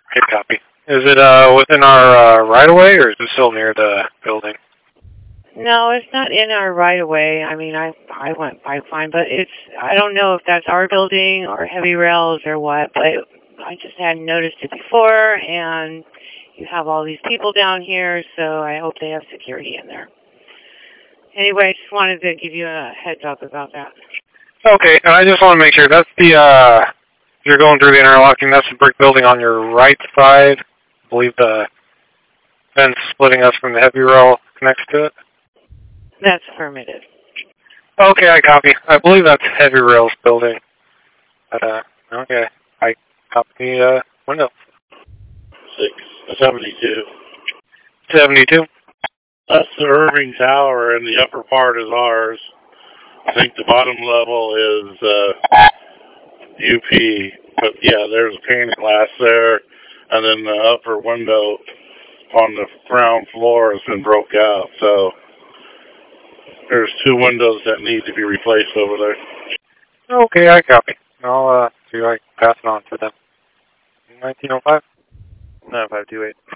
Okay, copy. Is it within our right-of-way, or is it still near the building? No, it's not in our right-of-way. I mean, I went by fine, but I don't know if that's our building or Heavy Rails or what, but I just hadn't noticed it before, and you have all these people down here, so I hope they have security in there. Anyway, I just wanted to give you a heads up about that. Okay, and I just want to make sure, that's the, you're going through the interlocking, that's the brick building on your right side. I believe the fence splitting us from the Heavy Rail connects to it. That's affirmative. Okay, I copy. I believe that's Heavy Rail's building. But, okay. I copy the window. 672. 72? That's the Irving Tower, and the upper part is ours. I think the bottom level is UP. But, yeah, there's a pane of glass there, and then the upper window on the ground floor has been broke out. So there's 2 windows that need to be replaced over there. Okay, I copy. I'll see if I can pass it on to them. 1905? 9528.